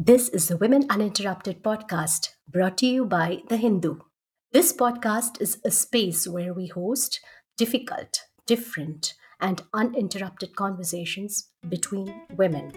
This is the Women Uninterrupted podcast brought to you by The Hindu. This podcast is a space where we host difficult, different, and uninterrupted conversations between women.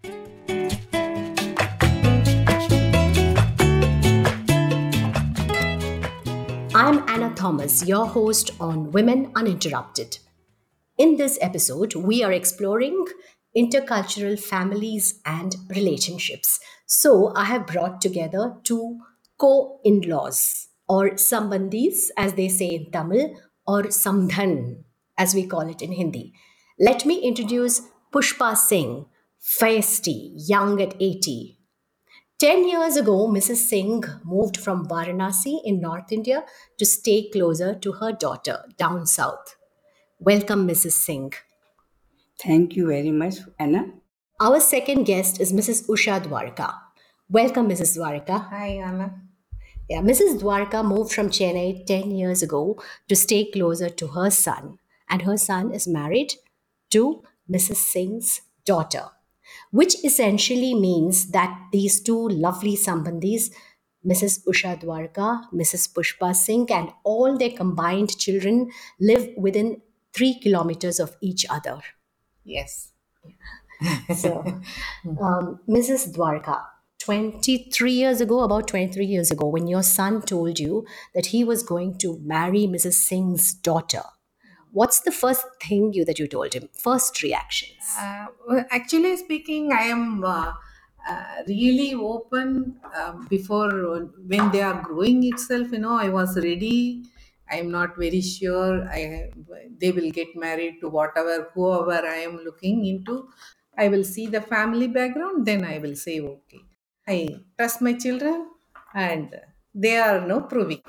I'm Anna Thomas, your host on Women Uninterrupted. In this episode, we are exploring intercultural families and relationships. So, I have brought together two co in laws, or sambandhis, as they say in Tamil, or samdhan, as we call it in Hindi. Let me introduce Pushpa Singh, feisty, young at 80. 10 years ago, Mrs. Singh moved from Varanasi in North India to stay closer to her daughter down south. Welcome, Mrs. Singh. Thank you very much, Anna. Our second guest is Mrs. Usha Dwarka. Welcome, Mrs. Dwarka. Hi, Anna. Yeah, Mrs. Dwarka moved from Chennai 10 years ago to stay closer to her son, and her son is married to Mrs. Singh's daughter, which essentially means that these two lovely sambandhis, Mrs. Usha Dwarka, Mrs. Pushpa Singh, and all their combined children live within 3 kilometers of each other. Yes. So, Mrs. Dwarka, 23 years ago, about 23 years ago, when your son told you that he was going to marry Mrs. Singh's daughter, what's the first thing you told him? First reactions. Actually speaking, I am really open before when they are growing itself. I was ready. I am not very sure. They will get married to whoever I am looking into. I will see the family background. Then I will say okay. I trust my children, and they are no proving.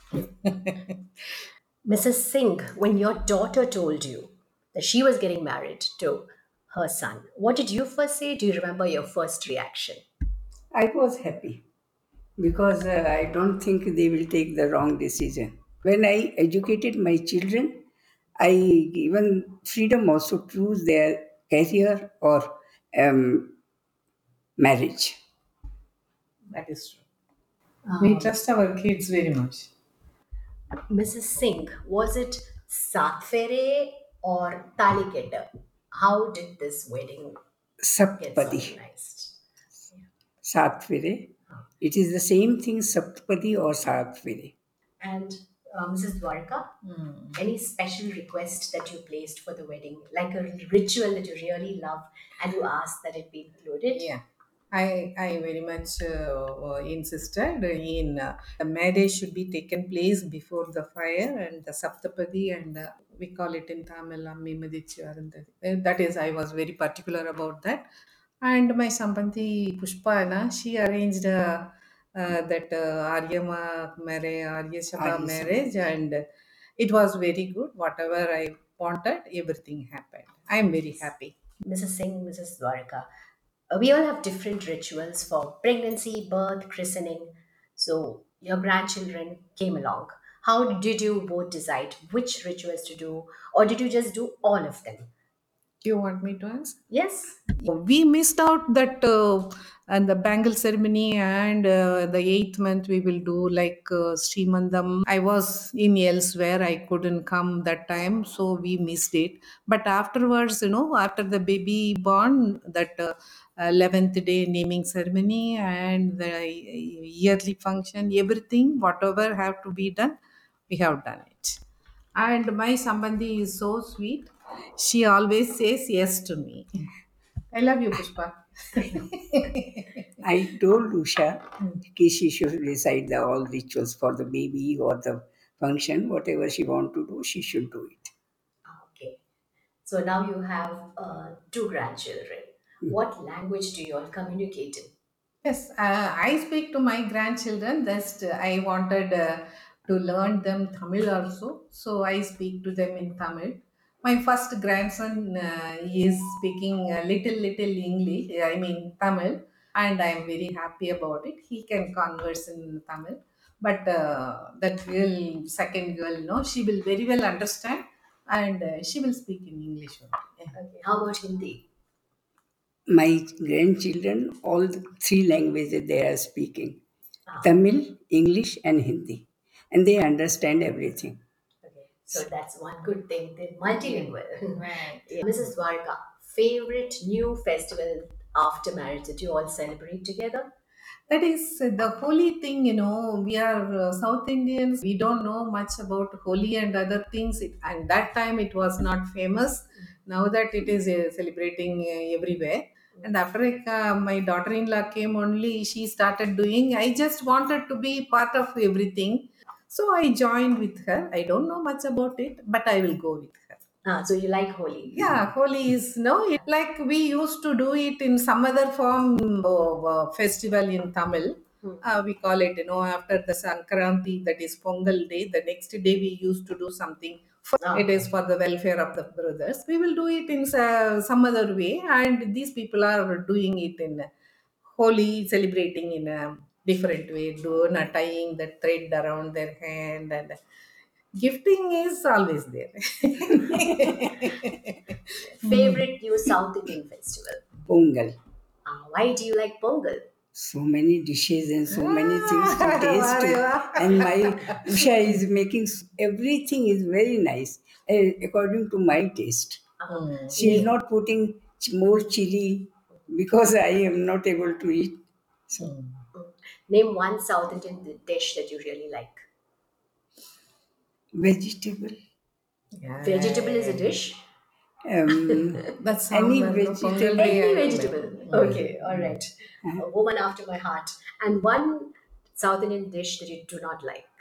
Mrs. Singh, when your daughter told you that she was getting married to her son, what did you first say? Do you remember your first reaction? I was happy because I don't think they will take the wrong decision. When I educated my children, I given freedom also to choose their career or um, marriage. That is true. We trust our kids very much. Mrs. Singh, was it Satvere or Taliketa? How did this wedding get Saptapadi, organized? Satvire. It is the same thing, Saptapadi or Satvire. And Mrs. Dwarka, any special request that you placed for the wedding, like a ritual that you really love and you asked that it be included? Yeah, I very much insisted in the marriage should be taken place before the fire and the Saptapadi, and we call it in Tamil Ammi Madichu Arundhati. That is, I was very particular about that. And my Sambandhi Pushpana, she arranged that Arya Sabha Arya Sabha. marriage, and it was very good. Whatever I wanted, everything happened. I am very happy. Mrs. Singh, Mrs. Dwarka, we all have different rituals for pregnancy, birth, christening. So your grandchildren came along. How did you both decide which rituals to do, or did you just do all of them? You want me to answer? Yes. We missed out that and the bangle ceremony, and the 8th month we will do like Srimandam. I was in elsewhere, I couldn't come that time, so we missed it. But afterwards, after the baby born, that 11th day naming ceremony and the yearly function, everything, whatever have to be done, we have done it. And my Sambandhi is so sweet. She always says yes to me. I love you, Pushpa. I told Usha that she should decide all rituals for the baby or the function, whatever she want to do, she should do it. Okay. So now you have two grandchildren. What language do you all communicate in? Yes, I speak to my grandchildren. Just I wanted to learn them Tamil also, so I speak to them in Tamil. My first grandson is speaking a little English. I mean Tamil, and I am very happy about it. He can converse in Tamil, but that girl, second girl, no, she will very well understand, and she will speak in English only. Yeah. Okay. How about Hindi? My grandchildren, all the three languages they are speaking: Ah, Tamil, English, and Hindi, and they understand everything. okay. So that's one good thing. They're multilingual. Right. Yeah. Mrs. Dwarka, favorite new festival after marriage that you all celebrate together? That is the holy thing, you know. We are South Indians. We don't know much about Holi and other things. And that time it was not famous. Now that it is celebrating everywhere. And after my daughter-in-law came only, she started doing. I just wanted to be part of everything. So I joined with her. I don't know much about it, but I will go with her. Ah, so you like Holi? Yeah, Holi is no, like we used to do it in some other form of festival in Tamil. We call it, you know, after the Sankranti, that is Pongal day. The next day we used to do something. Ah, It is for the welfare of the brothers. We will do it in some other way, and these people are doing it in Holi, celebrating in a different way, doing tying the thread around their hand, and gifting is always there. favorite new South Indian festival? Pongal. Ah, why do you like Pongal? So many dishes and so many things to taste. Ware wah. And my Usha is making everything is very nice according to my taste. She is Name, not putting more chili because I am not able to eat. So name one South Indian dish that you really like. vegetable, Vegetable is a Yeah. dish. That's any sambar, no? Pongal vegetable. Any day I like. vegetable. Okay, all right. A woman after my heart. And one South Indian dish that you do not like.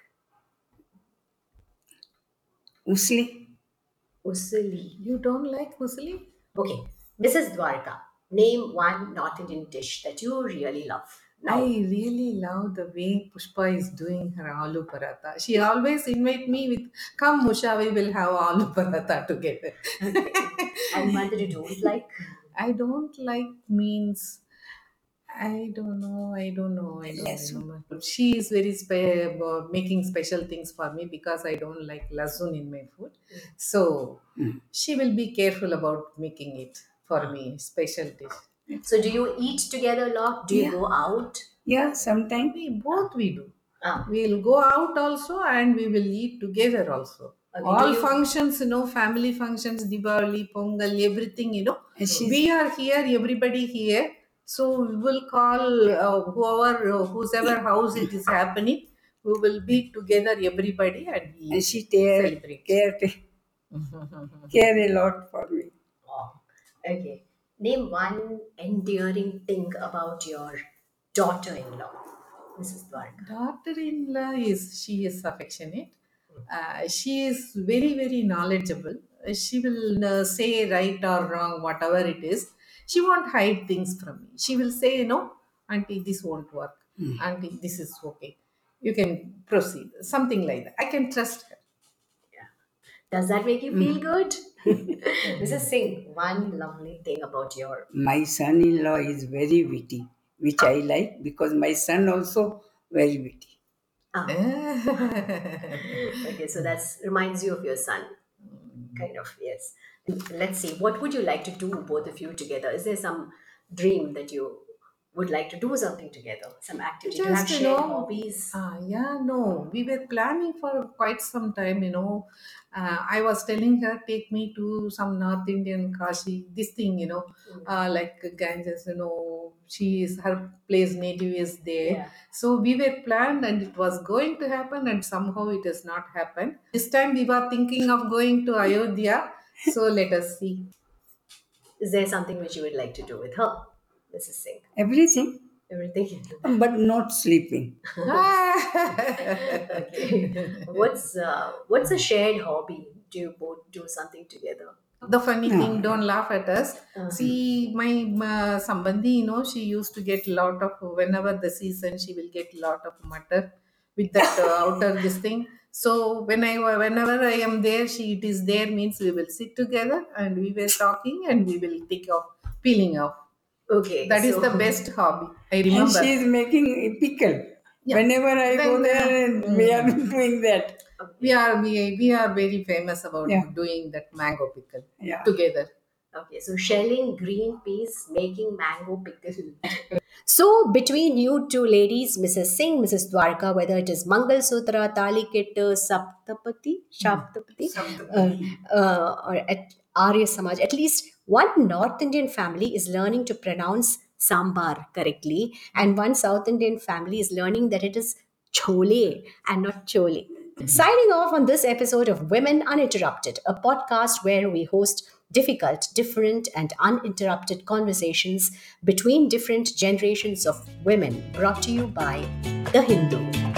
Usli. Usuli. You don't like musli? Okay, Mrs. Dwarka, name one North Indian dish that you really love. I Now, really love the way Pushpa is doing her aloo paratha. She always invite me with, come Musha, we will have aloo paratha together. okay. And one that you don't like. I don't like means I don't know. I don't know. I don't Lasu. remember. She is very making special things for me because I don't like lasun in my food. So she will be careful about making it for me, special dish. So, do you eat together a lot? Do you Yeah, go out? yeah, sometime. We do. Ah, We'll go out also and we will eat together also. okay. Do All you? functions, you know, family functions, Diwali, Pongal, everything, you know. And she's We are here, everybody here. So we will call whoever house it is happening. We will be together, everybody, and and we she care celebrate. care care a lot for me. Oh, okay. Name one endearing thing about your daughter-in-law, Mrs. Dwarka. Daughter-in-law is affectionate. She is very knowledgeable. She will say right or wrong, whatever it is. She won't hide things from me. She will say, no, auntie, this won't work. Auntie, this is okay. You can proceed. Something like that. I can trust her. Does that make you feel good? Mrs. Singh, one lovely thing about your. My son-in-law is very witty, which I like because my son also very witty. Ah, okay, so that's reminds you of your son, kind of, yes. Let's see, what would you like to do, both of you together? Is there some dream that you would like to do something together, some activity? Do you have Just, you shared know, hobbies? yeah, no, we were planning for quite some time, you know. I was telling her, take me to some North Indian Kashi, this thing, you know, like Ganges, you know, her place native is there. Yeah. So we were planned and it was going to happen and somehow it has not happened. This time we were thinking of going to Ayodhya. So let us see. Is there something which you would like to do with her, Mrs. Singh? Everything, Everything. but not sleeping. Okay. What's a shared hobby? Do you both do something together? The funny thing, No, don't laugh at us. See, my Sambandhi, you know, she used to get lot of, whenever the season, she will get lot of mutton with that outer this thing. So whenever I am there, it is there means we will sit together and we were talking and we will take off, peeling off. Okay, That is the so best hobby. I and she remember. is making a pickle. Yeah. Whenever I go When there, and we are doing that. we are very famous about Yeah, doing that mango pickle yeah. together. Okay, so shelling green peas, making mango pickle. So, between you two ladies, Mrs. Singh, Mrs. Dwarka, whether it is Mangal Sutra, Talikit, Shaptapati, or at Arya Samaj, at least one North Indian family is learning to pronounce sambar correctly, and one South Indian family is learning that it is chole and not chole. Signing off on this episode of Women Uninterrupted, a podcast where we host difficult, different, and uninterrupted conversations between different generations of women, brought to you by The Hindu.